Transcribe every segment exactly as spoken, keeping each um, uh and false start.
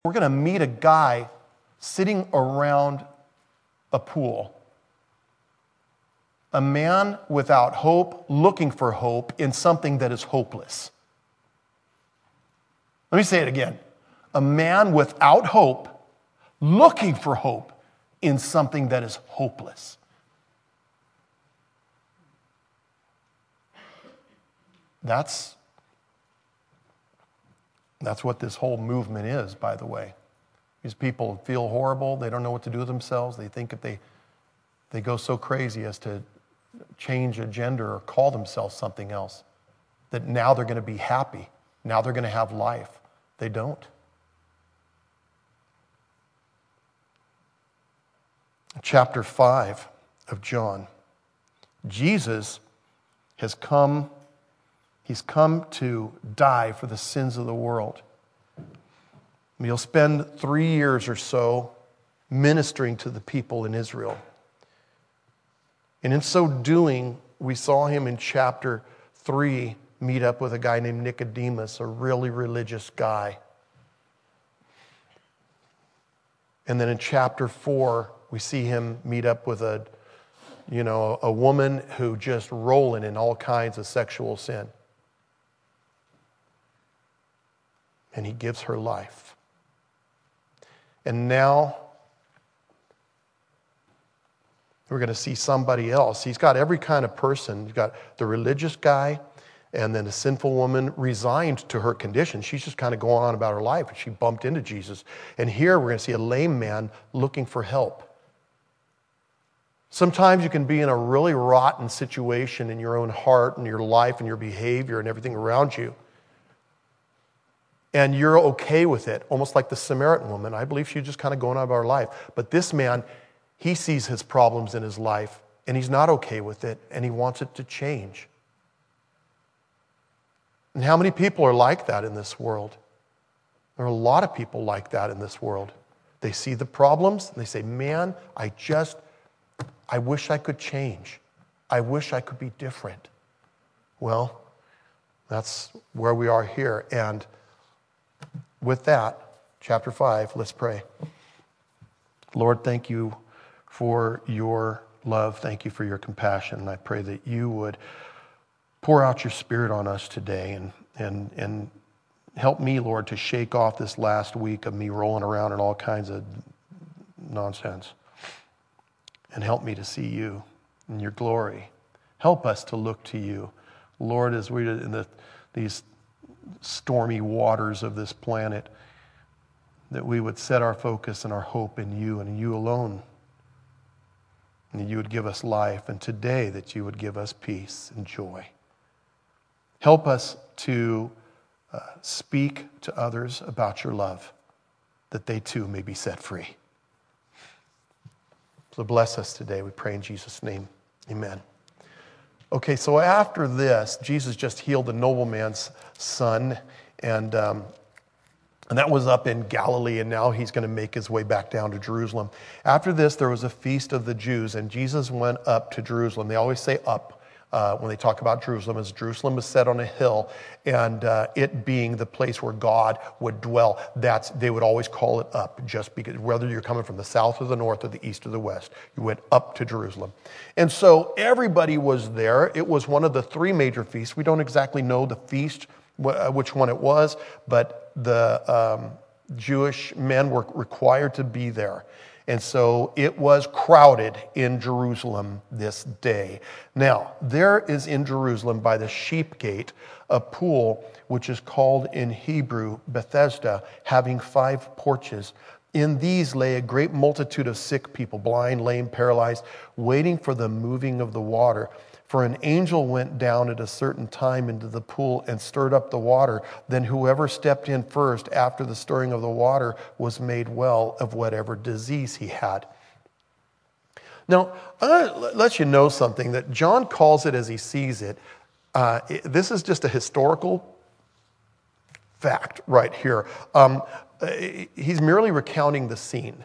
we're going to meet a guy sitting around a pool. A man without hope, looking for hope in something that is hopeless. Let me say it again. A man without hope, looking for hope in something that is hopeless. That's, that's what this whole movement is, by the way. These people feel horrible. They don't know what to do with themselves. They think if they, they go so crazy as to change a gender or call themselves something else, that now they're going to be happy. Now they're going to have life. They don't. Chapter five of John. Jesus has come, he's come to die for the sins of the world. He'll spend three years or so ministering to the people in Israel. And in so doing, we saw him in chapter three meet up with a guy named Nicodemus, a really religious guy. And then in chapter four, we see him meet up with a, you know, a woman who just rolling in all kinds of sexual sin. And he gives her life. And now we're going to see somebody else. He's got every kind of person. He's got the religious guy, and then the sinful woman resigned to her condition. She's just kind of going on about her life, and she bumped into Jesus. And here we're going to see a lame man looking for help. Sometimes you can be in a really rotten situation in your own heart and your life and your behavior and everything around you. And you're okay with it, almost like the Samaritan woman. I believe she's just kind of going on about her life. But this man, he sees his problems in his life, and he's not okay with it, and he wants it to change. And how many people are like that in this world? There are a lot of people like that in this world. They see the problems, and they say, man, I just, I wish I could change. I wish I could be different. Well, that's where we are here. And with that, chapter five, let's pray. Lord, thank you for your love. Thank you for your compassion. And I pray that you would pour out your Spirit on us today and, and, and help me, Lord, to shake off this last week of me rolling around in all kinds of nonsense. And help me to see you in your glory. Help us to look to you. Lord, as we're in the, these stormy waters of this planet, that we would set our focus and our hope in you and in you alone. And that you would give us life, and today that you would give us peace and joy. Help us to uh, speak to others about your love, that they too may be set free. So bless us today, we pray in Jesus' name. Amen. Okay, so after this, Jesus just healed the nobleman's son, and um, and that was up in Galilee, and now he's going to make his way back down to Jerusalem. After this, there was a feast of the Jews, and Jesus went up to Jerusalem. They always say up uh, when they talk about Jerusalem, as Jerusalem is set on a hill, and uh, it being the place where God would dwell, that's they would always call it up, just because whether you're coming from the south or the north or the east or the west, you went up to Jerusalem. And so everybody was there. It was one of the three major feasts. We don't exactly know the feast, which one it was, but the um, Jewish men were required to be there. And so it was crowded in Jerusalem this day. Now, there is in Jerusalem by the sheep gate a pool which is called in Hebrew Bethesda, having five porches. In these lay a great multitude of sick people, blind, lame, paralyzed, waiting for the moving of the water. For an angel went down at a certain time into the pool and stirred up the water. Then whoever stepped in first after the stirring of the water was made well of whatever disease he had. Now, I'm going to let you know something, that John calls it as he sees it. Uh, it this is just a historical fact right here. Um, he's merely recounting the scene.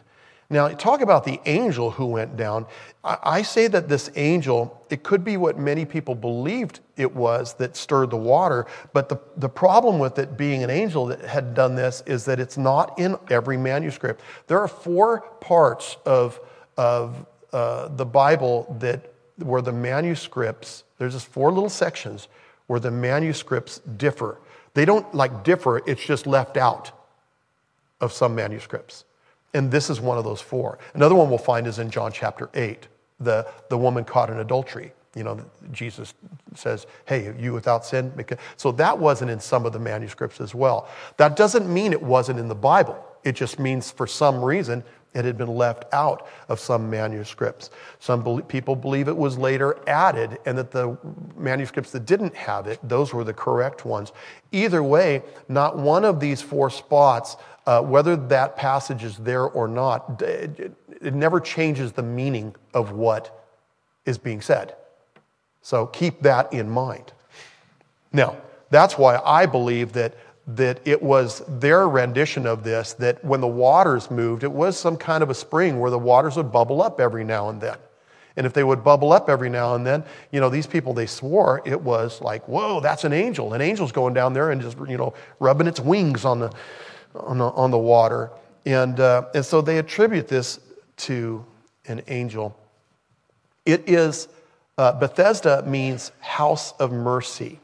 Now, talk about the angel who went down. I say that this angel, it could be what many people believed it was that stirred the water, but the, the problem with it being an angel that had done this is that it's not in every manuscript. There are four parts of, of uh, the Bible that where the manuscripts, there's just four little sections where the manuscripts differ. They don't like differ, it's just left out of some manuscripts. And this is one of those four. Another one we'll find is in John chapter eight, the, the woman caught in adultery. You know, Jesus says, hey, you without sin? So that wasn't in some of the manuscripts as well. That doesn't mean it wasn't in the Bible. It just means for some reason it had been left out of some manuscripts. Some be- people believe it was later added and that the manuscripts that didn't have it, those were the correct ones. Either way, not one of these four spots, uh, whether that passage is there or not, it, it never changes the meaning of what is being said. So keep that in mind. Now, that's why I believe that that it was their rendition of this, that when the waters moved, it was some kind of a spring where the waters would bubble up every now and then. And if they would bubble up every now and then, you know, these people, they swore it was like, whoa, that's an angel. An angel's going down there and just, you know, rubbing its wings on the on the, on the water. And, uh, and so they attribute this to an angel. It is, uh, Bethesda means house of mercy.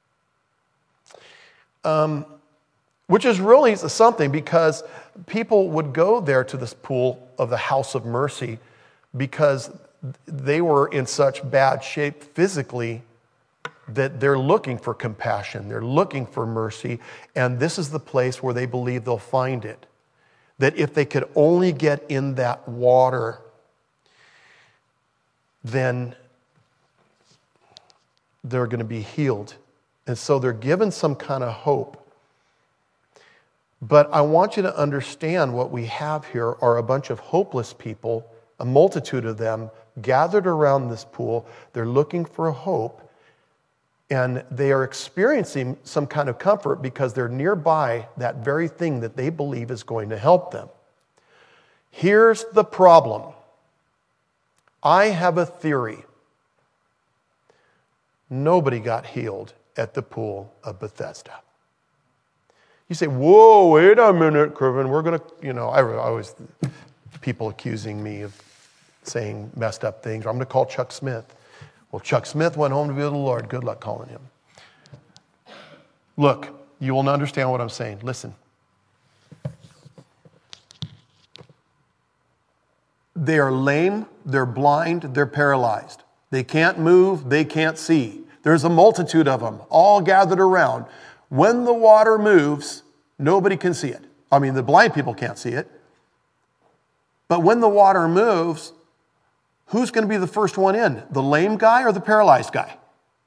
Um, which is really something, because people would go there to this pool of the house of mercy because they were in such bad shape physically that they're looking for compassion, they're looking for mercy, and this is the place where they believe they'll find it. That if they could only get in that water, then they're going to be healed. And so they're given some kind of hope. But I want you to understand what we have here are a bunch of hopeless people, a multitude of them gathered around this pool. They're looking for a hope, and they are experiencing some kind of comfort because they're nearby that very thing that they believe is going to help them. Here's the problem. I have a theory. Nobody got healed at the pool of Bethesda. You say, whoa, wait a minute, Kervin, we're going to, you know, I, I always, people accusing me of saying messed up things. I'm going to call Chuck Smith. Well, Chuck Smith went home to be with the Lord. Good luck calling him. Look, you will understand what I'm saying. Listen. They are lame, they're blind, they're paralyzed. They can't move, they can't see. There's a multitude of them all gathered around. When the water moves, nobody can see it. I mean, the blind people can't see it. But when the water moves, who's going to be the first one in? The lame guy or the paralyzed guy?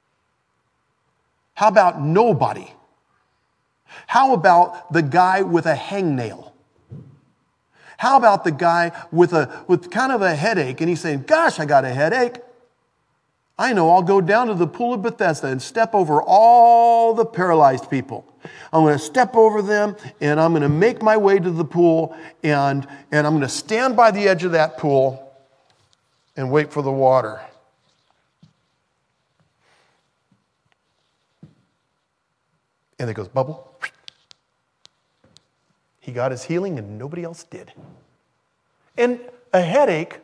How about nobody? How about the guy with a hangnail? How about the guy with a with kind of a headache and he's saying, gosh, I got a headache. I know, I'll go down to the pool of Bethesda and step over all the paralyzed people. I'm going to step over them and I'm going to make my way to the pool and, and I'm going to stand by the edge of that pool and wait for the water. And it goes bubble. He got his healing and nobody else did. And a headache,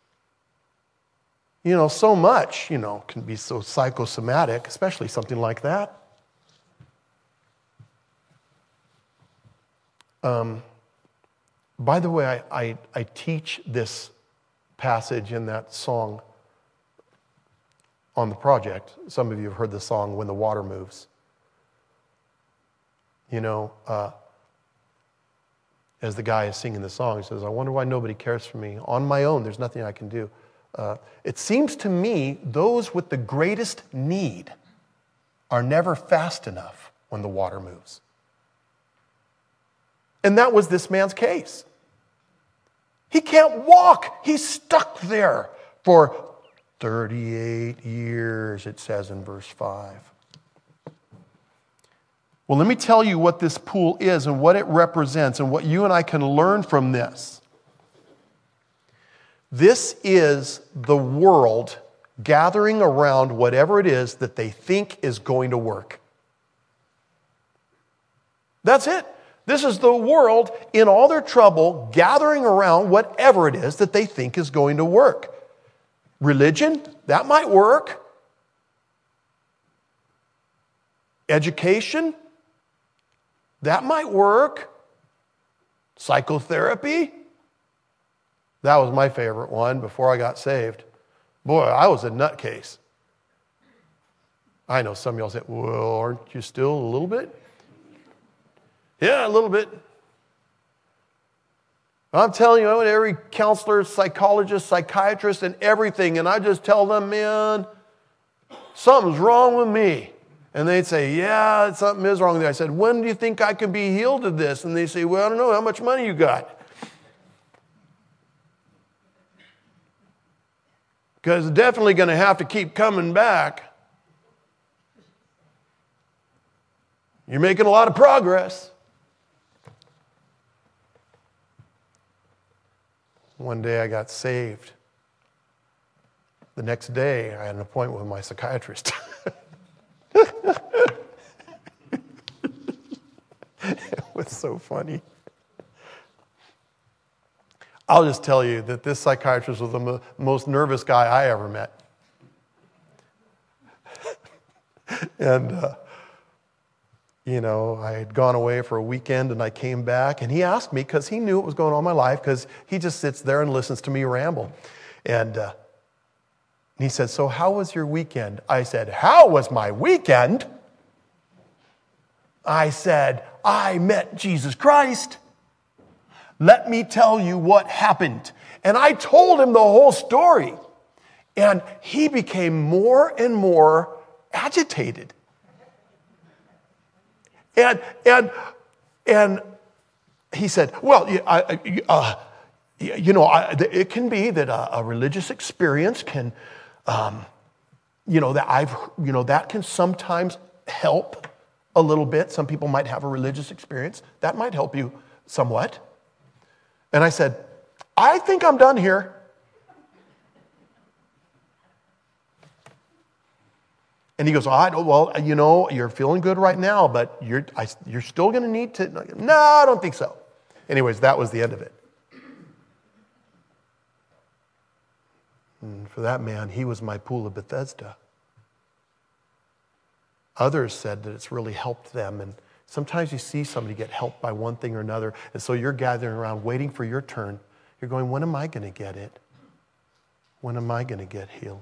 you know, so much, you know, can be so psychosomatic, especially something like that. Um, by the way, I, I, I teach this passage in that song on the project. Some of you have heard the song, When the Water Moves. You know, uh, as the guy is singing the song, he says, I wonder why nobody cares for me. On my own, there's nothing I can do. Uh, it seems to me those with the greatest need are never fast enough when the water moves. And that was this man's case. He can't walk. He's stuck there for thirty-eight years, it says in verse five. Well, let me tell you what this pool is and what it represents and what you and I can learn from this. This is the world gathering around whatever it is that they think is going to work. That's it. This is the world in all their trouble gathering around whatever it is that they think is going to work. Religion, that might work. Education, that might work. Psychotherapy, that was my favorite one before I got saved. Boy, I was a nutcase. I know some of y'all say, well, aren't you still a little bit? Yeah, a little bit. I'm telling you, I went to every counselor, psychologist, psychiatrist, and everything, and I just tell them, man, something's wrong with me. And they'd say, yeah, something is wrong with you. I said, when do you think I can be healed of this? And they say, well, I don't know, how much money you got? Because it's definitely going to have to keep coming back. You're making a lot of progress. One day I got saved. The next day I had an appointment with my psychiatrist. It was so funny. I'll just tell you that this psychiatrist was the mo- most nervous guy I ever met. and, uh, you know, I had gone away for a weekend and I came back and he asked me, because he knew what was going on in my life, because he just sits there and listens to me ramble. And uh, he said, so how was your weekend? I said, how was my weekend? I said, I met Jesus Christ. Let me tell you what happened. And I told him the whole story. And he became more and more agitated. And and and he said, well, I, uh, you know, I, it can be that a, a religious experience can, um, you know, that I've, you know, that can sometimes help a little bit. Some people might have a religious experience. That might help you somewhat. And I said, I think I'm done here. And he goes, I don't, well, you know, you're feeling good right now, but you're, I, you're still going to need to. No, I don't think so. Anyways, that was the end of it. And for that man, he was my pool of Bethesda. Others said that it's really helped them. And sometimes you see somebody get helped by one thing or another, and so you're gathering around waiting for your turn. You're going, when am I going to get it? When am I going to get healed?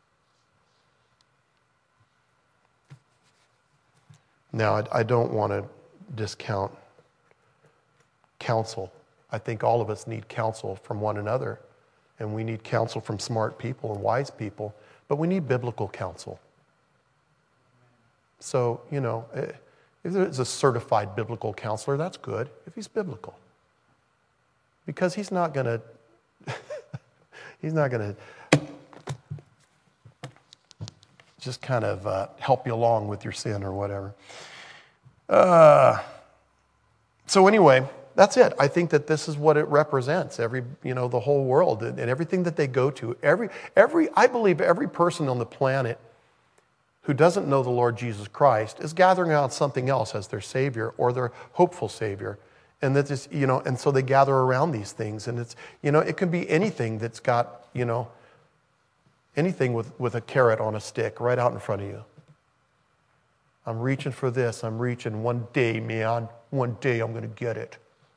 Now, I, I don't want to discount counsel. I think all of us need counsel from one another, and we need counsel from smart people and wise people, but we need biblical counsel. So, you know, if there's a certified biblical counselor, that's good, if he's biblical. Because he's not going to, he's not going to just kind of uh, help you along with your sin or whatever. Uh, so anyway, that's it. I think that this is what it represents, every, you know, the whole world and, and everything that they go to. Every, every, I believe every person on the planet who doesn't know the Lord Jesus Christ is gathering around something else as their Savior or their hopeful Savior. And that is, you know, and so they gather around these things. And it's, you know, it can be anything that's got, you know, anything with, with a carrot on a stick right out in front of you. I'm reaching for this. I'm reaching. One day, man, one day I'm going to get it.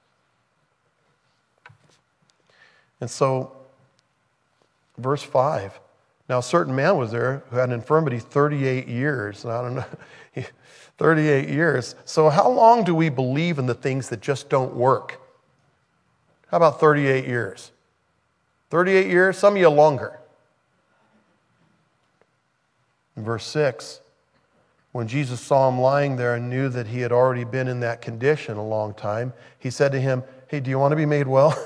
And so, verse five. Now, a certain man was there who had an infirmity thirty-eight years. And I don't know, thirty-eight years. So how long do we believe in the things that just don't work? How about thirty-eight years? thirty-eight years? Some of you longer. In verse six, when Jesus saw him lying there and knew that he had already been in that condition a long time, he said to him, hey, do you want to be made well?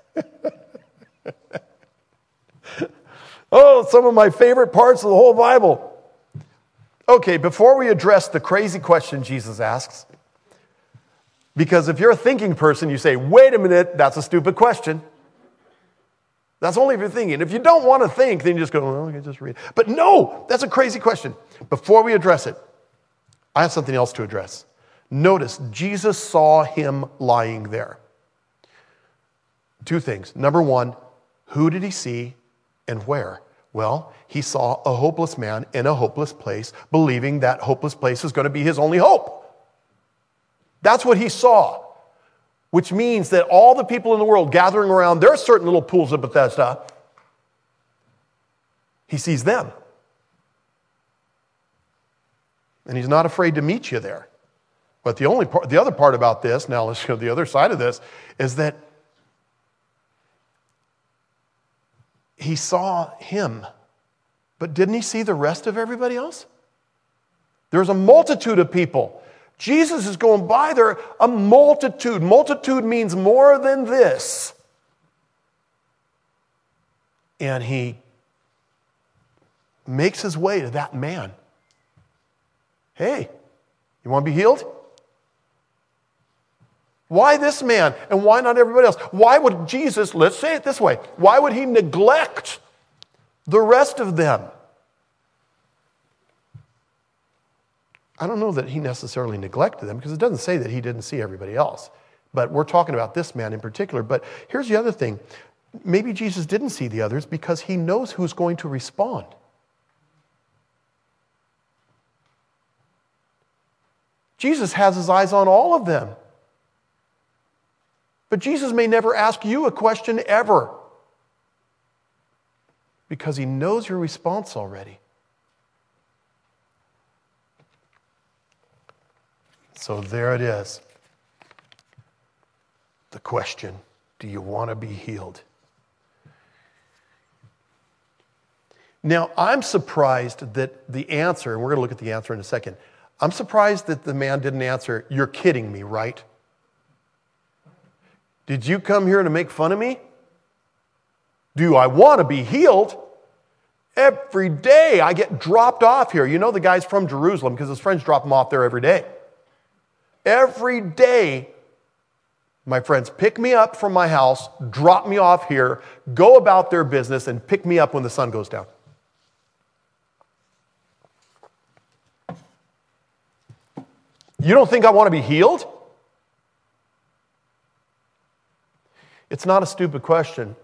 Oh, some of my favorite parts of the whole Bible. Okay, before we address the crazy question Jesus asks, because if you're a thinking person, you say, wait a minute, that's a stupid question. That's only if you're thinking. If you don't want to think, then you just go, well, I can just read. But no, that's a crazy question. Before we address it, I have something else to address. Notice, Jesus saw him lying there. Two things. Number one, who did he see and where? Well, he saw a hopeless man in a hopeless place, believing that hopeless place is going to be his only hope. That's what he saw, which means that all the people in the world gathering around their certain little pools of Bethesda, he sees them. And he's not afraid to meet you there. But the only part, the other part about this, now let's go to the other side of this, is that he saw him, but didn't he see the rest of everybody else? There's a multitude of people. Jesus is going by there, a multitude. Multitude means more than this. And he makes his way to that man. Hey, you want to be healed? Why this man and why not everybody else? Why would Jesus, let's say it this way, why would he neglect the rest of them? I don't know that he necessarily neglected them because it doesn't say that he didn't see everybody else. But we're talking about this man in particular. But here's the other thing. Maybe Jesus didn't see the others because he knows who's going to respond. Jesus has his eyes on all of them. But Jesus may never ask you a question ever because he knows your response already. So there it is. The question, do you want to be healed? Now, I'm surprised that the answer, and we're going to look at the answer in a second, I'm surprised that the man didn't answer, you're kidding me, right? Did you come here to make fun of me? Do I want to be healed? Every day I get dropped off here. You know the guy's from Jerusalem because his friends drop him off there every day. Every day, my friends pick me up from my house, drop me off here, go about their business, and pick me up when the sun goes down. You don't think I want to be healed? It's not a stupid question.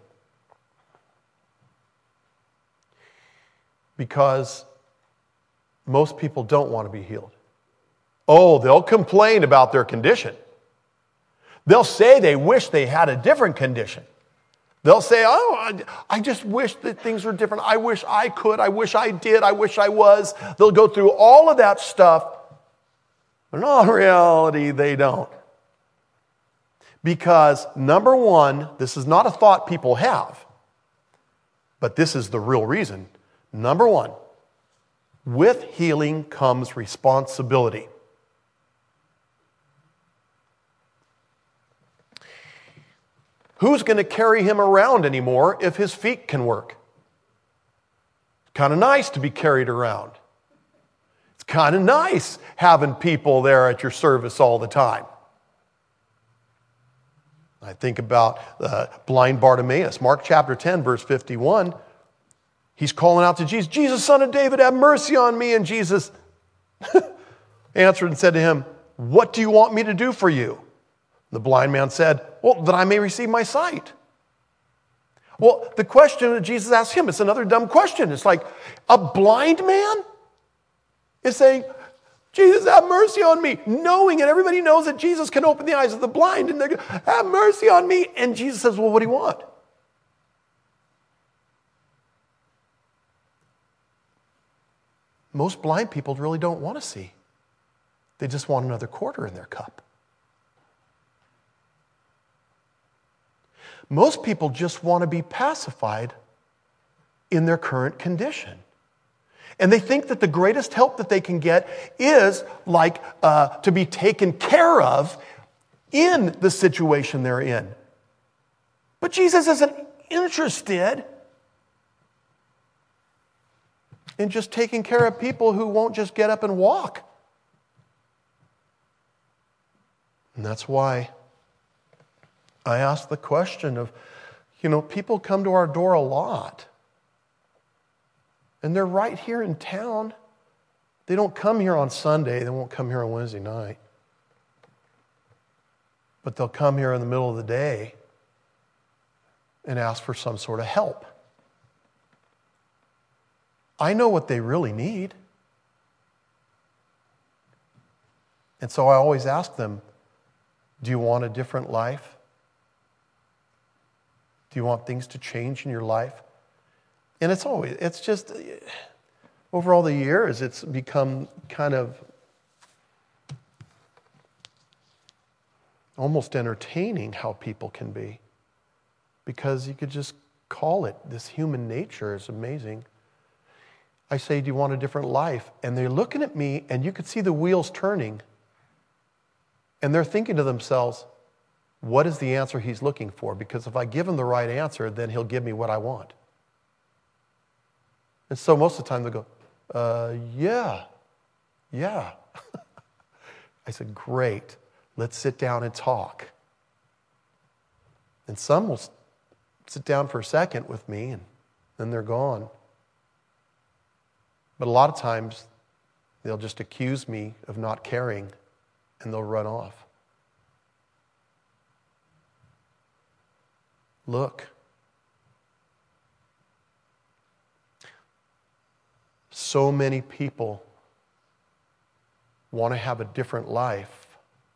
Because most people don't want to be healed. Oh, they'll complain about their condition. They'll say they wish they had a different condition. They'll say, oh, I, I just wish that things were different. I wish I could. I wish I did. I wish I was. They'll go through all of that stuff. But in all reality, they don't. Because, number one, this is not a thought people have, but this is the real reason. Number one, with healing comes responsibility. Who's going to carry him around anymore if his feet can work? It's kind of nice to be carried around. It's kind of nice having people there at your service all the time. I think about uh, blind Bartimaeus. Mark chapter ten, verse fifty-one. He's calling out to Jesus, Jesus, son of David, have mercy on me. And Jesus answered and said to him, what do you want me to do for you? The blind man said, well, that I may receive my sight. Well, the question that Jesus asked him, it's another dumb question. It's like, a blind man is saying, Jesus, have mercy on me, knowing, and everybody knows that Jesus can open the eyes of the blind, and they're going, have mercy on me. And Jesus says, well, what do you want? Most blind people really don't want to see. They just want another quarter in their cup. Most people just want to be pacified in their current condition. And they think that the greatest help that they can get is like uh, to be taken care of in the situation they're in. But Jesus isn't interested in just taking care of people who won't just get up and walk. And that's why I asked the question of, You know, people come to our door a lot. And they're right here in town. They don't come here on Sunday. They won't come here on Wednesday night. But they'll come here in the middle of the day and ask for some sort of help. I know what they really need. And so I always ask them, do you want a different life? Do you want things to change in your life? And it's always, it's just, over all the years, it's become kind of almost entertaining how people can be. Because you could just call it, this human nature is amazing. I say, do you want a different life? And they're looking at me, and you could see the wheels turning. And they're thinking to themselves, what is the answer he's looking for? Because if I give him the right answer, then he'll give me what I want. And so most of the time they go, uh, yeah, yeah. I said, great, let's sit down and talk. And some will sit down for a second with me, and then they're gone. But a lot of times, they'll just accuse me of not caring, and they'll run off. Look. So many people want to have a different life,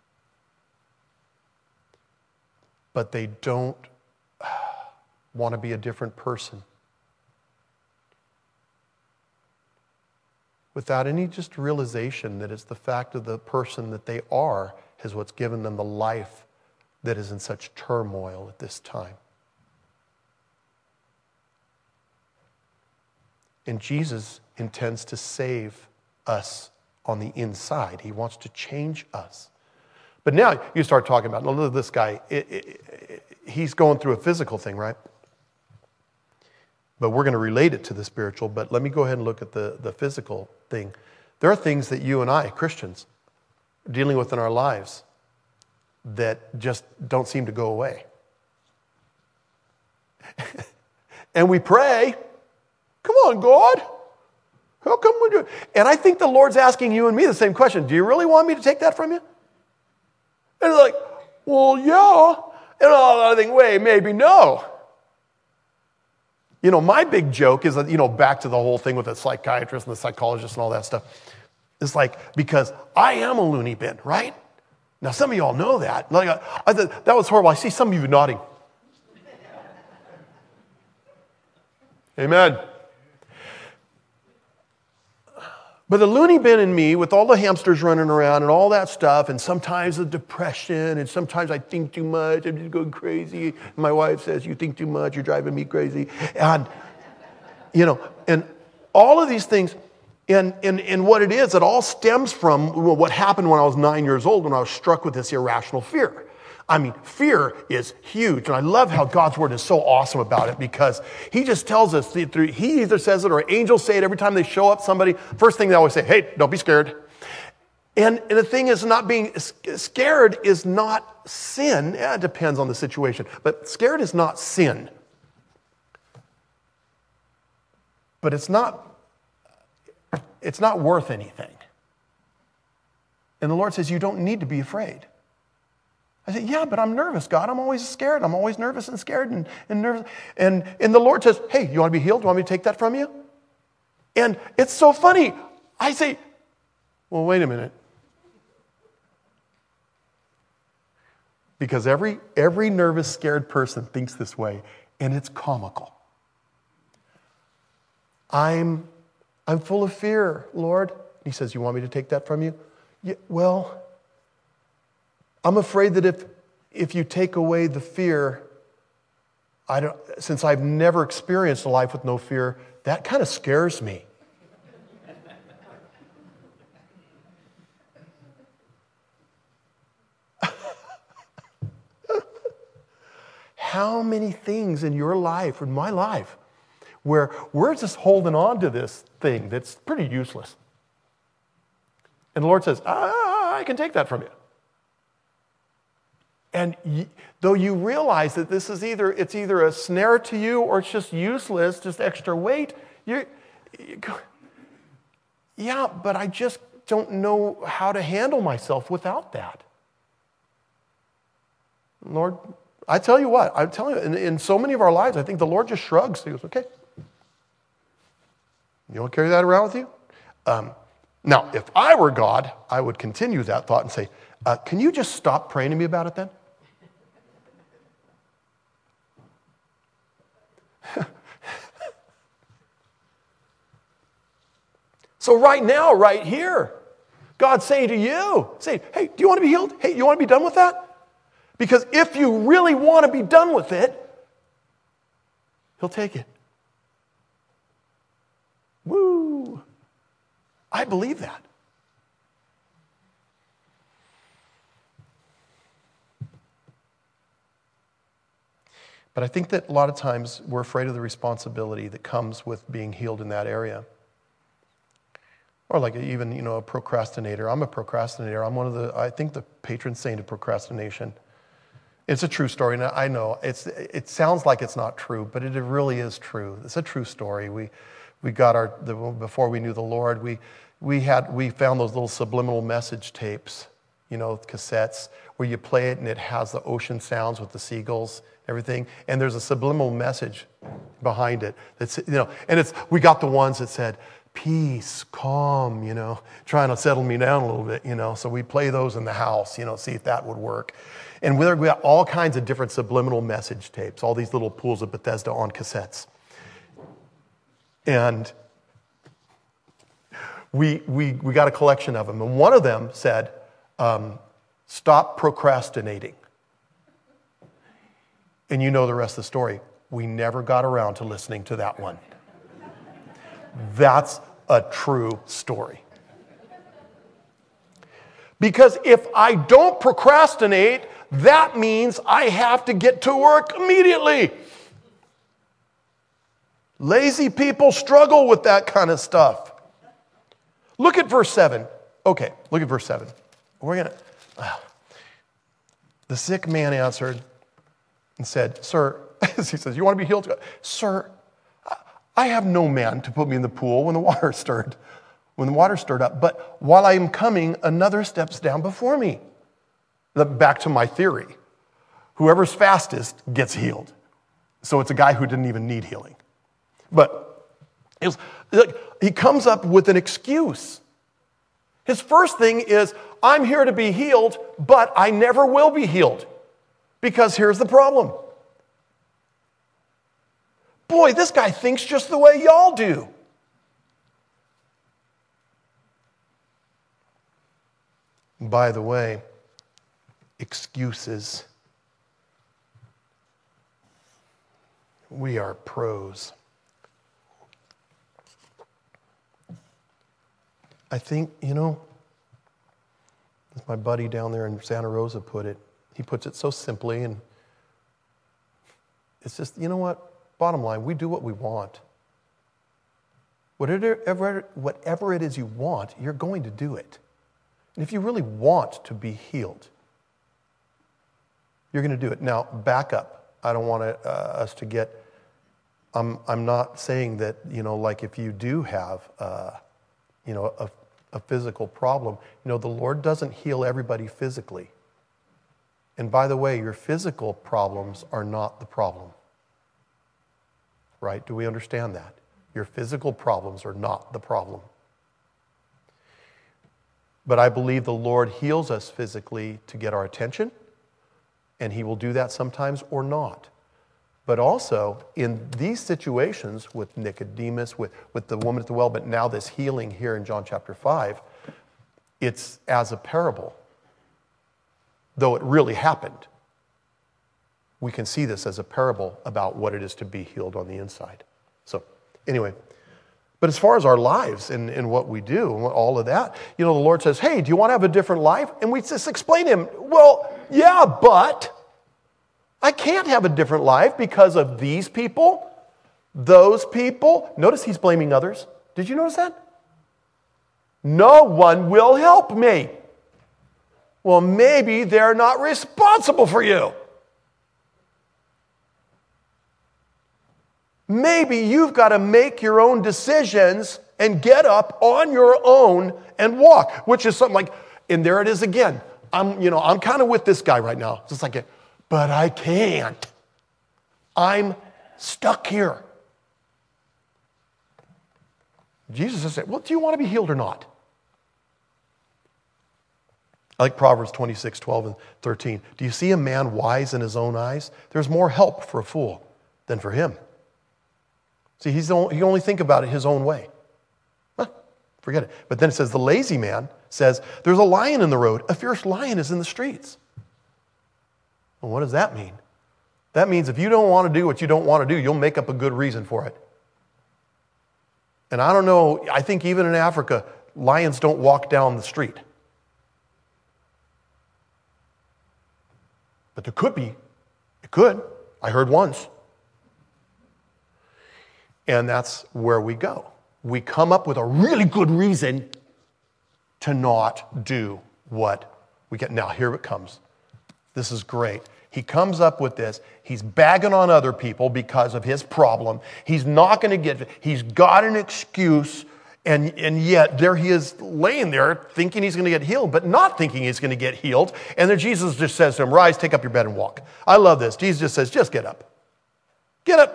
but they don't want to be a different person. Without any just realization that it's the fact of the person that they are is what's given them the life that is in such turmoil at this time. And Jesus intends to save us on the inside. He wants to change us. But now you start talking about, now look at this guy. It, it, it, he's going through a physical thing, right? But we're going to relate it to the spiritual. But let me go ahead and look at the, the physical thing. There are things that you and I, Christians, are dealing with in our lives that just don't seem to go away. And we pray, come on, God. How come we do it? And I think the Lord's asking you and me the same question. Do you really want me to take that from you? And it's like, well, yeah. And I think, wait, maybe no. You know, my big joke is that, you know, back to the whole thing with the psychiatrist and the psychologist and all that stuff. It's like, because I am a loony bin, right? Now, some of y'all know that. Like, I, I thought that was horrible. I see some of you nodding. Amen. But the loony bin in me, with all the hamsters running around and all that stuff, and sometimes the depression, and sometimes I think too much, I'm just going crazy. And my wife says, you think too much, you're driving me crazy. And, you know, and all of these things, and, and, and what it is, it all stems from what happened when I was nine years old, when I was struck with this irrational fear. I mean, fear is huge, and I love how God's word is so awesome about it, because he just tells us, through, he either says it or angels say it every time they show up somebody. First thing they always say, hey, don't be scared. And, and the thing is, not being scared is not sin. Yeah, it depends on the situation, but scared is not sin. But it's not, it's not worth anything. And the Lord says, you don't need to be afraid. I said, yeah, but I'm nervous, God. I'm always scared. I'm always nervous and scared and, and nervous. And, and the Lord says, hey, you want to be healed? Do you want me to take that from you? And it's so funny. I say, well, wait a minute. Because every, every nervous, scared person thinks this way, and it's comical. I'm, I'm full of fear, Lord. He says, you want me to take that from you? Yeah, well, I'm afraid that if, if you take away the fear, I don't, since I've never experienced a life with no fear, that kind of scares me. How many things in your life, in my life, where we're just holding on to this thing that's pretty useless. And the Lord says, ah, I can take that from you. And y- though you realize that this is either, it's either a snare to you or it's just useless, just extra weight, you're, you go, yeah, but I just don't know how to handle myself without that. Lord, I tell you what, I'm telling you, in, in so many of our lives, I think the Lord just shrugs. He goes, okay. You want to carry that around with you? Um, now, if I were God, I would continue that thought and say, uh, can you just stop praying to me about it then? So right now, right here, God's saying to you, saying, hey, do you want to be healed? Hey, you want to be done with that? Because if you really want to be done with it, he'll take it. Woo! I believe that. But I think that a lot of times we're afraid of the responsibility that comes with being healed in that area. Or like even, you know, a procrastinator. I'm a procrastinator. I'm one of the, I think, the patron saint of procrastination. It's a true story. And I know it's, it sounds like it's not true, but it really is true. It's a true story. We, we got our, the, before we knew the Lord, we, we had, we found those little subliminal message tapes, you know, cassettes, where you play it and it has the ocean sounds with the seagulls, everything. And there's a subliminal message behind it. That's, you know, and it's, we got the ones that said, peace, calm, you know, trying to settle me down a little bit, you know. So we play those in the house, you know, see if that would work. And we got all kinds of different subliminal message tapes, all these little pools of Bethesda on cassettes. And we, we, we got a collection of them. And one of them said, um, stop procrastinating. And you know the rest of the story. We never got around to listening to that one. That's a true story. Because if I don't procrastinate, that means I have to get to work immediately. Lazy people struggle with that kind of stuff. Look at verse seven. Okay, look at verse seven. We're gonna. Uh, the sick man answered and said, "Sir," he says, "you want to be healed?" "Sir, I have no man to put me in the pool when the water stirred, when the water stirred up. But while I am coming, another steps down before me." Back to my theory. Whoever's fastest gets healed. So it's a guy who didn't even need healing. But it was, like, he comes up with an excuse. His first thing is, I'm here to be healed, but I never will be healed. Because here's the problem. Boy, this guy thinks just the way y'all do. By the way, excuses. We are pros. I think, you know, as my buddy down there in Santa Rosa put it, he puts it so simply, and it's just, you know what? Bottom line, we do what we want. Whatever, whatever it is you want, you're going to do it. And if you really want to be healed, you're going to do it. Now, back up. I don't want to, uh, us to get, I'm, I'm not saying that, you know, like if you do have, uh, you know, a, a physical problem, you know, the Lord doesn't heal everybody physically. And by the way, your physical problems are not the problem. Right? Do we understand that? Your physical problems are not the problem. But I believe the Lord heals us physically to get our attention, and he will do that sometimes or not. But also, in these situations with Nicodemus, with, with the woman at the well, but now this healing here in John chapter five, it's as a parable. Though it really happened, we can see this as a parable about what it is to be healed on the inside. So, anyway, but as far as our lives and, and what we do and all of that, you know, the Lord says, hey, do you want to have a different life? And we just explain to him, well, yeah, but I can't have a different life because of these people, those people. Notice he's blaming others. Did you notice that? No one will help me. Well, maybe they're not responsible for you. Maybe you've got to make your own decisions and get up on your own and walk, which is something like, and there it is again. I'm, you know, I'm kind of with this guy right now. Just like, but I can't. I'm stuck here. Jesus is saying, well, do you want to be healed or not? I like Proverbs twenty-six, twelve and thirteen. Do you see a man wise in his own eyes? There's more help for a fool than for him. See, he's only, he only think about it his own way. Huh, forget it. But then it says, the lazy man says, there's a lion in the road. A fierce lion is in the streets. Well, what does that mean? That means if you don't want to do what you don't want to do, you'll make up a good reason for it. And I don't know, I think even in Africa, lions don't walk down the street. But there could be. It could. I heard once. And that's where we go. We come up with a really good reason to not do what we get. Now, here it comes. This is great. He comes up with this. He's bagging on other people because of his problem. He's not going to get, he's got an excuse, and, and yet there he is laying there thinking he's going to get healed, but not thinking he's going to get healed. And then Jesus just says to him, rise, take up your bed and walk. I love this. Jesus just says, just get up. Get up.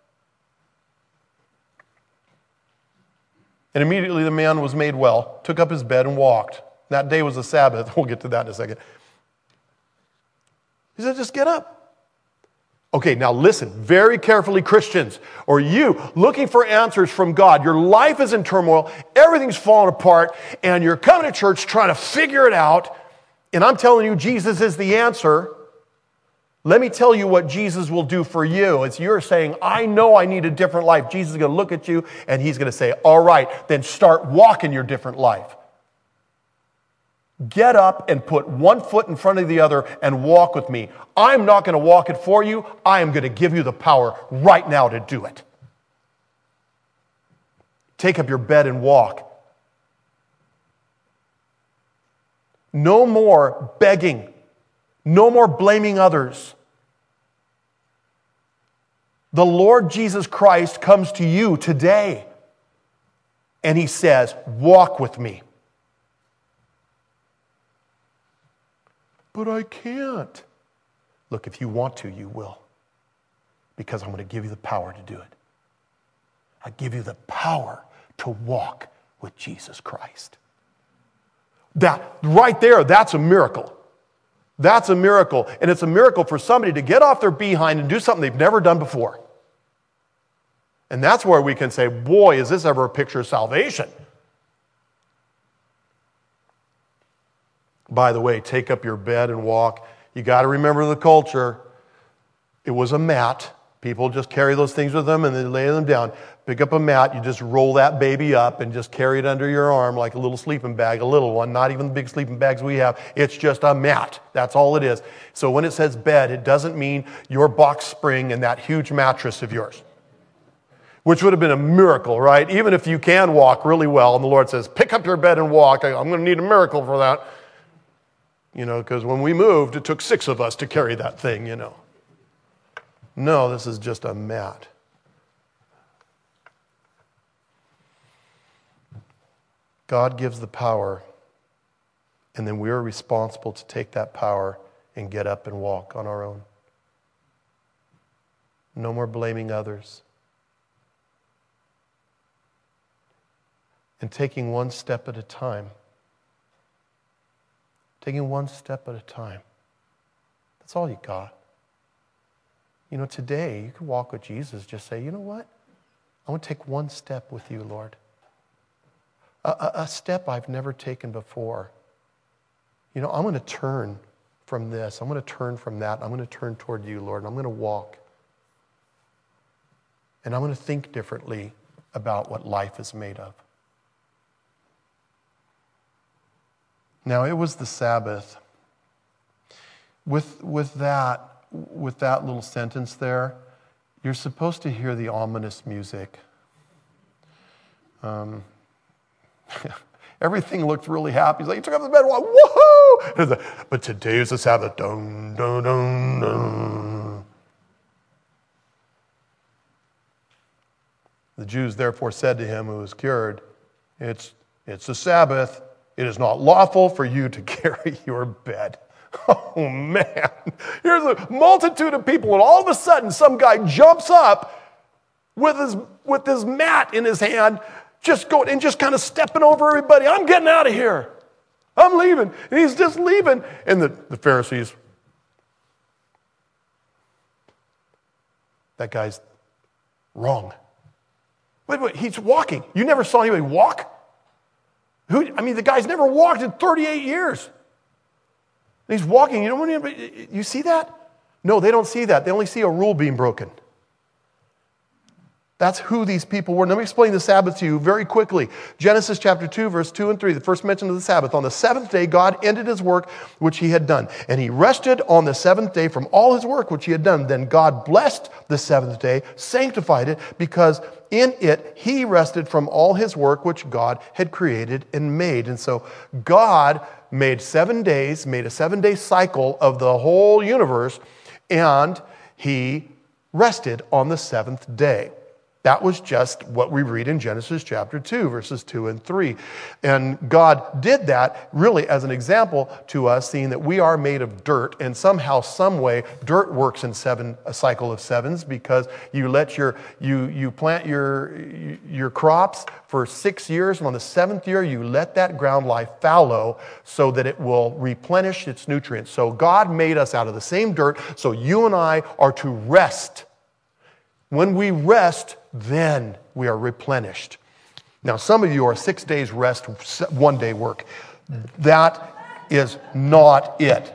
And immediately the man was made well, took up his bed and walked. That day was a Sabbath. We'll get to that in a second. He said, just get up. Okay, now listen very carefully, Christians, or you looking for answers from God. Your life is in turmoil, everything's falling apart, and you're coming to church trying to figure it out, and I'm telling you Jesus is the answer. Let me tell you what Jesus will do for you. It's you're saying, I know I need a different life. Jesus is going to look at you, and he's going to say, all right, then start walking your different life. Get up and put one foot in front of the other and walk with me. I'm not going to walk it for you. I am going to give you the power right now to do it. Take up your bed and walk. No more begging. No more blaming others. The Lord Jesus Christ comes to you today and he says, walk with me. But I can't. Look, if you want to, you will. Because I'm going to give you the power to do it. I give you the power to walk with Jesus Christ. That, right there, that's a miracle. That's a miracle. And it's a miracle for somebody to get off their behind and do something they've never done before. And that's where we can say, boy, is this ever a picture of salvation. By the way, take up your bed and walk. You got to remember the culture. It was a mat. People just carry those things with them and they lay them down. Pick up a mat. You just roll that baby up and just carry it under your arm like a little sleeping bag, a little one, not even the big sleeping bags we have. It's just a mat. That's all it is. So when it says bed, it doesn't mean your box spring and that huge mattress of yours, which would have been a miracle, right? Even if you can walk really well and the Lord says, pick up your bed and walk. I'm going to need a miracle for that. You know, because when we moved, it took six of us to carry that thing, you know. No, this is just a mat. God gives the power, and then we are responsible to take that power and get up and walk on our own. No more blaming others. And taking one step at a time. Taking one step at a time. That's all you got. You know, today you can walk with Jesus. Just say, you know what? I want to take one step with you, Lord. A, a, a step I've never taken before. You know, I'm going to turn from this. I'm going to turn from that. I'm going to turn toward you, Lord. And I'm going to walk. And I'm going to think differently about what life is made of. Now, it was the Sabbath. With, with, that, with that little sentence there, you're supposed to hear the ominous music. Um, Everything looked really happy. He's like, he took up the bed and walked, woohoo! And like, but today is the Sabbath. Dun, dun, dun, dun. The Jews therefore said to him who was cured, it's, it's the Sabbath. It is not lawful for you to carry your bed. Oh, man. Here's a multitude of people, and all of a sudden, some guy jumps up with his, with his mat in his hand, just going and just kind of stepping over everybody. I'm getting out of here. I'm leaving. And he's just leaving. And the, the Pharisees, that guy's wrong. Wait, wait, he's walking. You never saw anybody walk? Who? I mean, the guy's never walked in thirty-eight years. And he's walking. You know what I mean? You see that? No, they don't see that. They only see a rule being broken. That's who these people were. Let me explain the Sabbath to you very quickly. Genesis chapter two, verse two and three, the first mention of the Sabbath. On the seventh day, God ended his work which he had done. And he rested on the seventh day from all his work which he had done. Then God blessed the seventh day, sanctified it, because in it he rested from all his work which God had created and made. And so God made seven days, made a seven-day cycle of the whole universe, and he rested on the seventh day. That was just what we read in Genesis chapter two, verses two and three. And God did that really as an example to us, seeing that we are made of dirt, and somehow, some way, dirt works in seven, a cycle of sevens, because you let your, you, you plant your, your crops for six years, and on the seventh year, you let that ground lie fallow so that it will replenish its nutrients. So God made us out of the same dirt, so you and I are to rest. When we rest, then we are replenished. Now, some of you are six days rest, one day work. That is not it.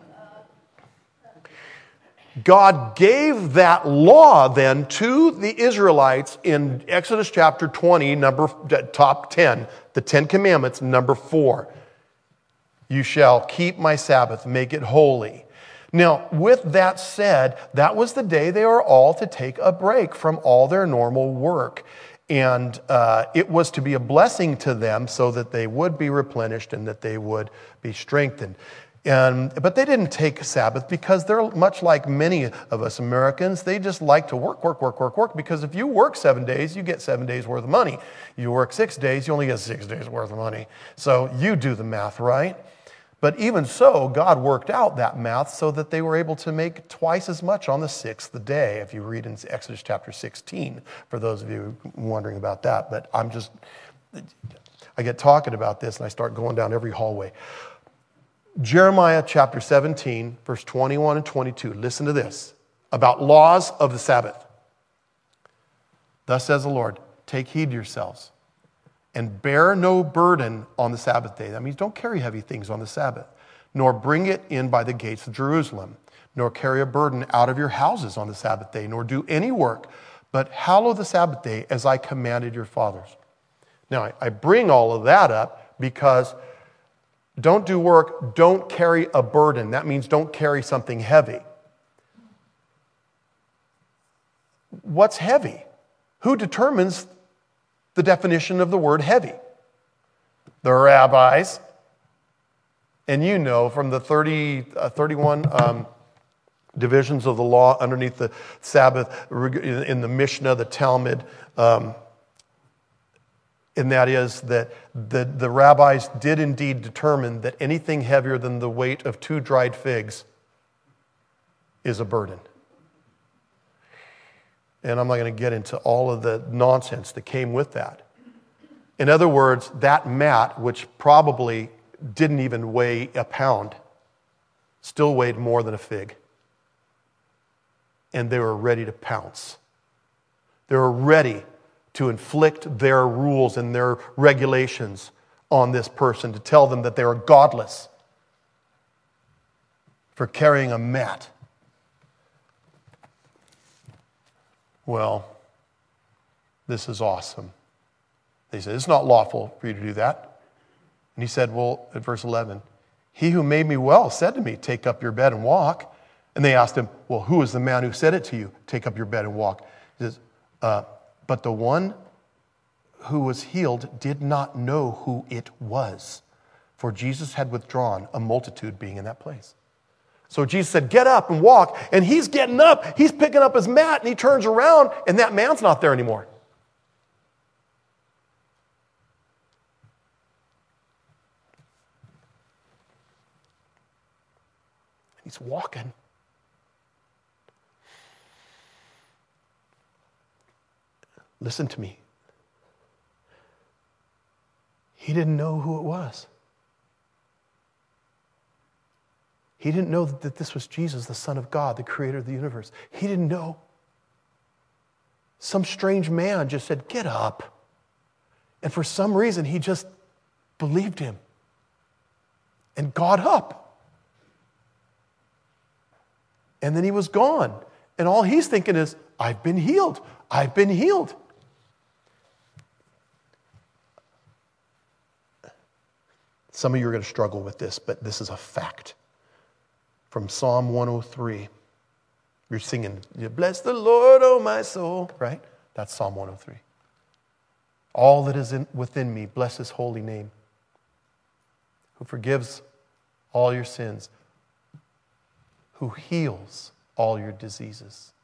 God gave that law then to the Israelites in Exodus chapter twenty, number top ten, the Ten Commandments, number four. You shall keep my Sabbath, make it holy. Now, with that said, that was the day they were all to take a break from all their normal work. And uh, it was to be a blessing to them so that they would be replenished and that they would be strengthened. And, but they didn't take Sabbath because they're much like many of us Americans. They just like to work, work, work, work, work. Because if you work seven days, you get seven days worth of money. You work six days, you only get six days worth of money. So you do the math, right? But even so, God worked out that math so that they were able to make twice as much on the sixth day, if you read in Exodus chapter sixteen, for those of you wondering about that. But I'm just, I get talking about this and I start going down every hallway. Jeremiah chapter seventeen, verse twenty-one and twenty-two. Listen to this, about laws of the Sabbath. Thus says the Lord, take heed to yourselves, and bear no burden on the Sabbath day. That means don't carry heavy things on the Sabbath, nor bring it in by the gates of Jerusalem, nor carry a burden out of your houses on the Sabbath day, nor do any work, but hallow the Sabbath day as I commanded your fathers. Now, I bring all of that up because don't do work, don't carry a burden. That means don't carry something heavy. What's heavy? Who determines the definition of the word heavy? The rabbis. And you know from the thirty, uh, thirty-one um, divisions of the law underneath the Sabbath, in the Mishnah, the Talmud, um, and that is that the, the rabbis did indeed determine that anything heavier than the weight of two dried figs is a burden. And I'm not going to get into all of the nonsense that came with that. In other words, that mat, which probably didn't even weigh a pound, still weighed more than a fig. And they were ready to pounce. They were ready to inflict their rules and their regulations on this person, to tell them that they were godless for carrying a mat. Well, this is awesome. They said, it's not lawful for you to do that. And he said, well, at verse eleven, he who made me well said to me, take up your bed and walk. And they asked him, well, who is the man who said it to you? Take up your bed and walk. He says, uh, but the one who was healed did not know who it was, for Jesus had withdrawn, a multitude being in that place. So Jesus said, get up and walk. And he's getting up. He's picking up his mat and he turns around and that man's not there anymore. He's walking. Listen to me. He didn't know who it was. He didn't know that this was Jesus, the Son of God, the creator of the universe. He didn't know. Some strange man just said, get up. And for some reason, he just believed him and got up. And then he was gone. And all he's thinking is, I've been healed. I've been healed. Some of you are going to struggle with this, but this is a fact. From Psalm one oh three. You're singing, bless the Lord, oh my soul, right? That's Psalm one oh three. All that is in, within me, bless his holy name, who forgives all your sins, who heals all your diseases.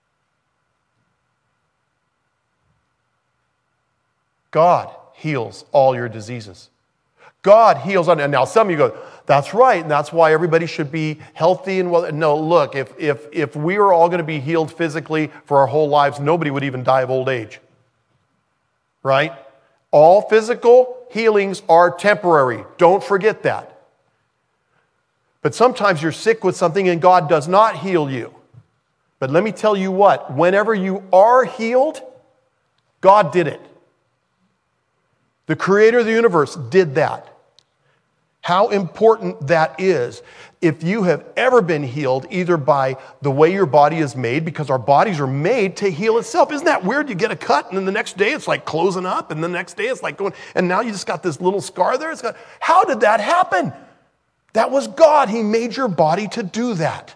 God heals all your diseases. God heals. And now some of you go, that's right, and that's why everybody should be healthy and well. No, look, if, if, if we were all going to be healed physically for our whole lives, nobody would even die of old age. Right? All physical healings are temporary. Don't forget that. But sometimes you're sick with something and God does not heal you. But let me tell you what, whenever you are healed, God did it. The creator of the universe did that. How important that is. If you have ever been healed, either by the way your body is made, because our bodies are made to heal itself. Isn't that weird? You get a cut and then the next day it's like closing up and the next day it's like going, and now you just got this little scar there. It's got, how did that happen? That was God. He made your body to do that.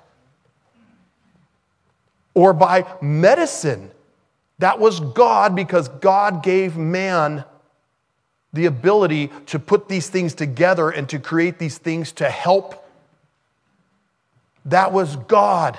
Or by medicine. That was God, because God gave man the ability to put these things together and to create these things to help. That was God.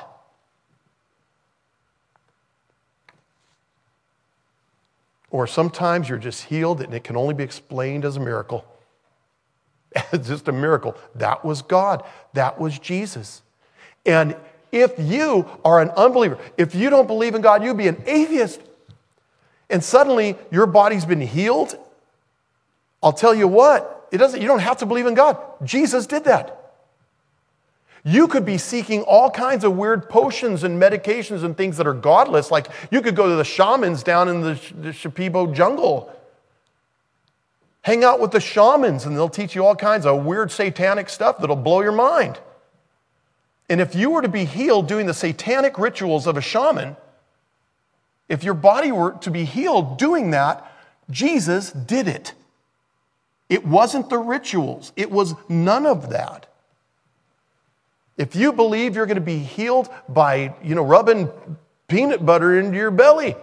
Or sometimes you're just healed and it can only be explained as a miracle. It's just a miracle. That was God. That was Jesus. And if you are an unbeliever, if you don't believe in God, you'd be an atheist. And suddenly your body's been healed. I'll tell you what, it doesn't, you don't have to believe in God. Jesus did that. You could be seeking all kinds of weird potions and medications and things that are godless. Like you could go to the shamans down in the, the Shipibo jungle. Hang out with the shamans and they'll teach you all kinds of weird satanic stuff that'll blow your mind. And if you were to be healed doing the satanic rituals of a shaman, if your body were to be healed doing that, Jesus did it. It wasn't the rituals. It was none of that. If you believe you're going to be healed by, you know, rubbing peanut butter into your belly,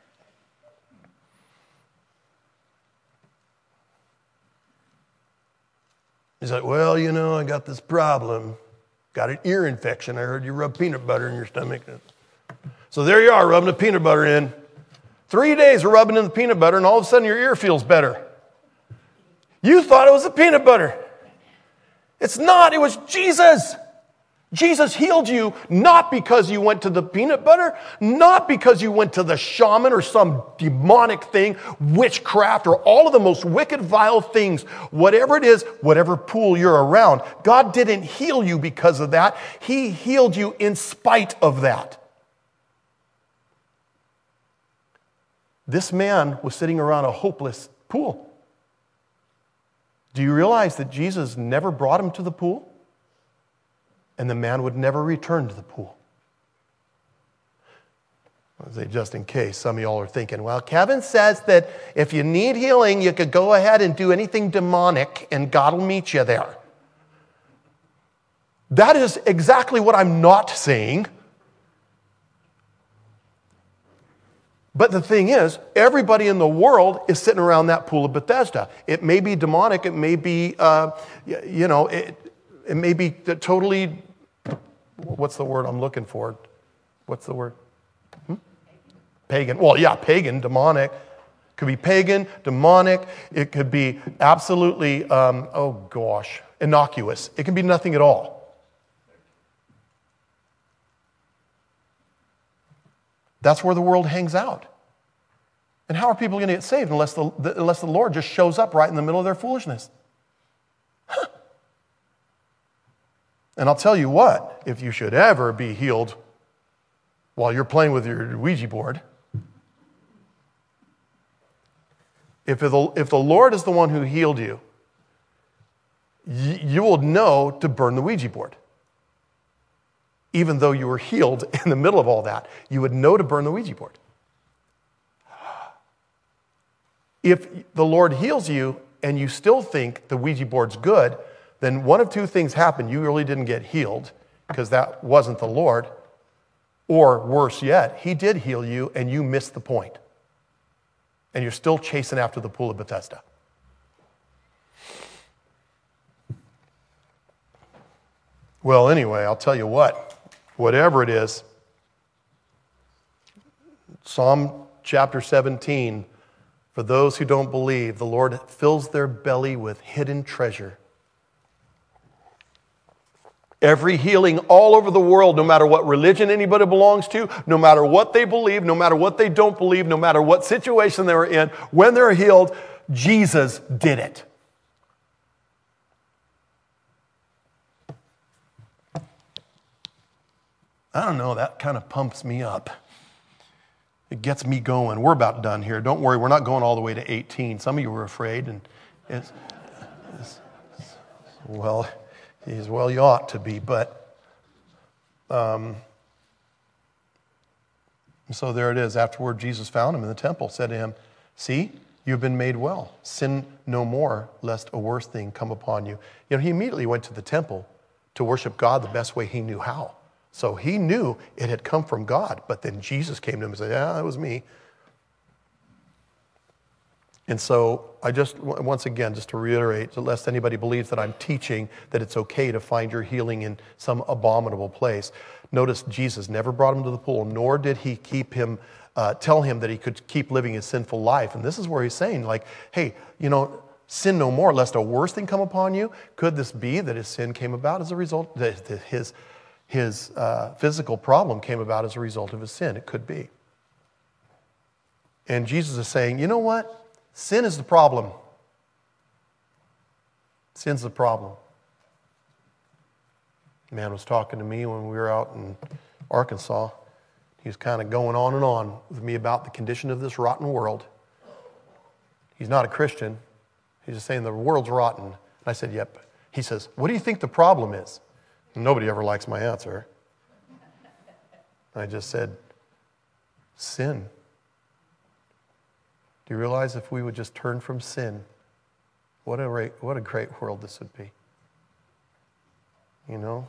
he's like, well, you know, I got this problem. Got an ear infection. I heard you rub peanut butter in your stomach. So there you are, rubbing the peanut butter in. Three days of rubbing in the peanut butter, and all of a sudden your ear feels better. You thought it was the peanut butter. It's not. It was Jesus. Jesus healed you not because you went to the peanut butter, not because you went to the shaman or some demonic thing, witchcraft, or all of the most wicked, vile things. Whatever it is, whatever pool you're around, God didn't heal you because of that. He healed you in spite of that. This man was sitting around a hopeless pool. Do you realize that Jesus never brought him to the pool? And the man would never return to the pool. I'll say just in case some of y'all are thinking, well, Kevin says that if you need healing, you could go ahead and do anything demonic and God will meet you there. That is exactly what I'm not saying. But the thing is, everybody in the world is sitting around that pool of Bethesda. It may be demonic. It may be, uh, you know, it, it may be totally, what's the word I'm looking for? What's the word? Hmm? Pagan. Well, yeah, pagan, demonic. It could be pagan, demonic. It could be absolutely, um, oh gosh, innocuous. It can be nothing at all. That's where the world hangs out. And how are people going to get saved unless the, the, unless the Lord just shows up right in the middle of their foolishness? Huh. And I'll tell you what, if you should ever be healed while you're playing with your Ouija board, if the, if the Lord is the one who healed you, you, you will know to burn the Ouija board. Even though you were healed in the middle of all that, you would know to burn the Ouija board. If the Lord heals you and you still think the Ouija board's good, then one of two things happened. You really didn't get healed because that wasn't the Lord. Or worse yet, he did heal you and you missed the point. And you're still chasing after the pool of Bethesda. Well, anyway, I'll tell you what. Whatever it is, Psalm chapter seventeen, for those who don't believe, the Lord fills their belly with hidden treasure. Every healing all over the world, no matter what religion anybody belongs to, no matter what they believe, no matter what they don't believe, no matter what situation they were in, when they're healed, Jesus did it. I don't know, that kind of pumps me up. It gets me going. We're about done here. Don't worry, we're not going all the way to eighteen. Some of you were afraid, and it's, it's well, as well you ought to be, but um, so there it is. Afterward, Jesus found him in the temple, said to him, "See, you've been made well. Sin no more, lest a worse thing come upon you." You know, he immediately went to the temple to worship God the best way he knew how. So he knew it had come from God, but then Jesus came to him and said, "Yeah, that was me." And so I just, once again, just to reiterate, lest anybody believes that I'm teaching that it's okay to find your healing in some abominable place. Notice Jesus never brought him to the pool, nor did he keep him, uh, tell him that he could keep living his sinful life. And this is where he's saying, like, hey, you know, sin no more, lest a worse thing come upon you. Could this be that his sin came about as a result, that his His uh, physical problem came about as a result of his sin? It could be. And Jesus is saying, you know what? Sin is the problem. Sin's the problem. A man was talking to me when we were out in Arkansas. He was kind of going on and on with me about the condition of this rotten world. He's not a Christian. He's just saying the world's rotten. And I said, yep. He says, what do you think the problem is? Nobody ever likes my answer. I just said, sin. Do you realize if we would just turn from sin, what a great, what a great world this would be? You know?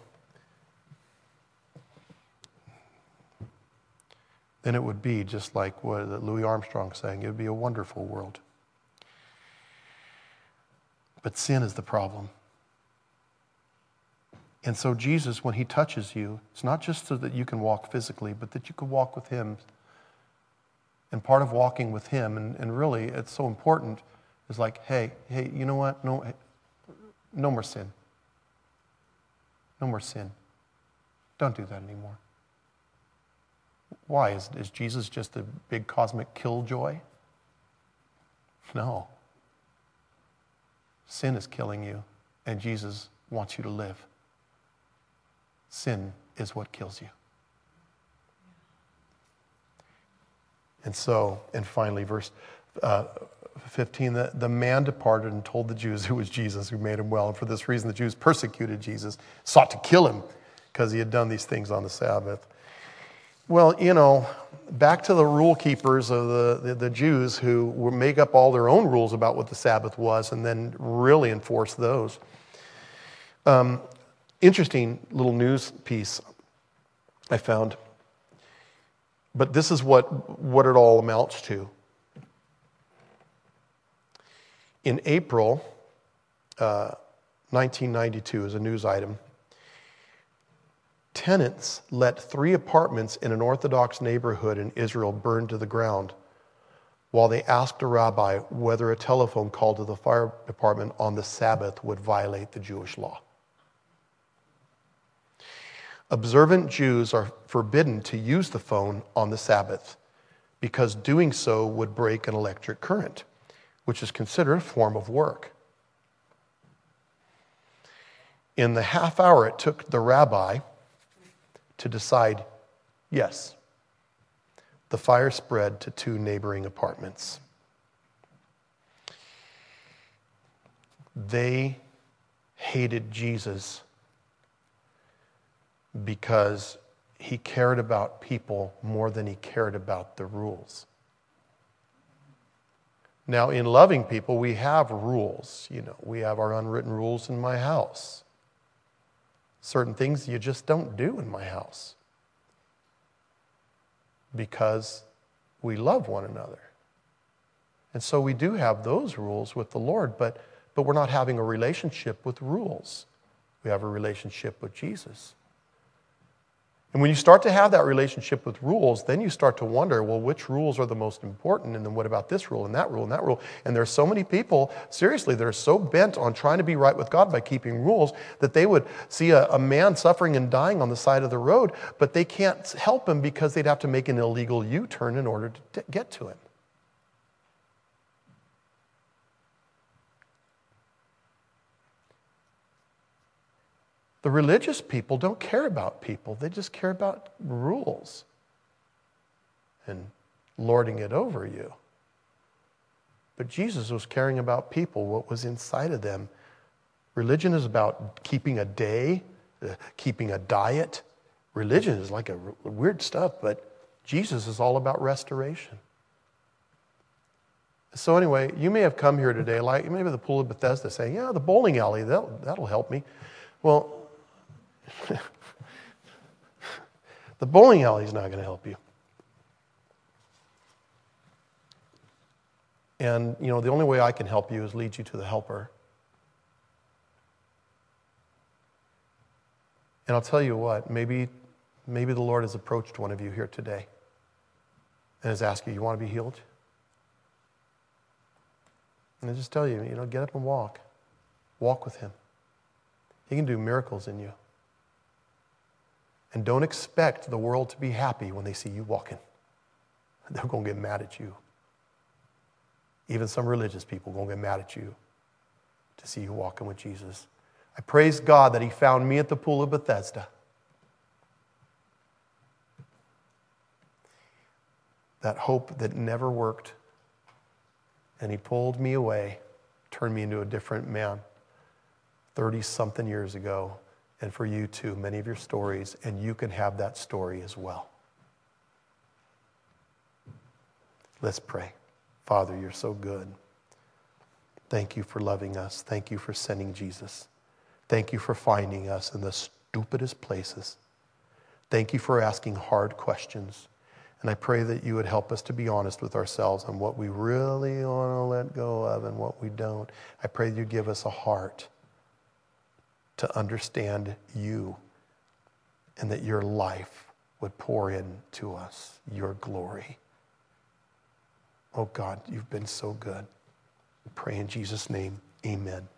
Then it would be just like what Louis Armstrong sang. It would be a wonderful world. But sin is the problem. And so Jesus, when he touches you, it's not just so that you can walk physically, but that you can walk with him. And part of walking with him, and, and really it's so important, is like, hey, hey, you know what? No, no more sin. No more sin. Don't do that anymore. Why? Is, is Jesus just a big cosmic killjoy? No. Sin is killing you, and Jesus wants you to live. Sin is what kills you. And so, and finally, verse uh, fifteen, the, the man departed and told the Jews who was Jesus, who made him well. And for this reason, the Jews persecuted Jesus, sought to kill him because he had done these things on the Sabbath. Well, you know, back to the rule keepers of the, the, the Jews who would make up all their own rules about what the Sabbath was and then really enforce those. Um, interesting little news piece I found. But this is what, what it all amounts to. In April uh, nineteen ninety-two, as a news item, tenants let three apartments in an Orthodox neighborhood in Israel burn to the ground while they asked a rabbi whether a telephone call to the fire department on the Sabbath would violate the Jewish law. Observant Jews are forbidden to use the phone on the Sabbath because doing so would break an electric current, which is considered a form of work. In the half hour it took the rabbi to decide, yes, the fire spread to two neighboring apartments. They hated Jesus because he cared about people more than he cared about the rules. Now, in loving people, we have rules. You know, we have our unwritten rules in my house. Certain things you just don't do in my house because we love one another. And so we do have those rules with the Lord, but, but we're not having a relationship with rules. We have a relationship with Jesus. And when you start to have that relationship with rules, then you start to wonder, well, which rules are the most important? And then what about this rule and that rule and that rule? And there's so many people, seriously, that are so bent on trying to be right with God by keeping rules that they would see a, a man suffering and dying on the side of the road, but they can't help him because they'd have to make an illegal U-turn in order to t- get to him. The religious people don't care about people. They just care about rules and lording it over you. But Jesus was caring about people, what was inside of them. Religion is about keeping a day, uh, keeping a diet. Religion is like a r- weird stuff, but Jesus is all about restoration. So anyway, you may have come here today, like maybe the Pool of Bethesda, saying, yeah, the bowling alley, that'll, that'll help me. Well, the bowling alley is not going to help you. And, you know, the only way I can help you is lead you to the helper. And I'll tell you what, maybe, maybe the Lord has approached one of you here today and has asked you, you want to be healed? And I just tell you, you know, get up and walk. Walk with him. He can do miracles in you. And don't expect the world to be happy when they see you walking. They're going to get mad at you. Even some religious people are going to get mad at you to see you walking with Jesus. I praise God that he found me at the Pool of Bethesda. That hope that never worked. And he pulled me away, turned me into a different man thirty-something years ago. And for you too, many of your stories, and you can have that story as well. Let's pray. Father, you're so good. Thank you for loving us. Thank you for sending Jesus. Thank you for finding us in the stupidest places. Thank you for asking hard questions. And I pray that you would help us to be honest with ourselves on what we really want to let go of and what we don't. I pray that you give us a heart to understand you and that your life would pour into us, your glory. Oh God, you've been so good. We pray in Jesus' name, amen.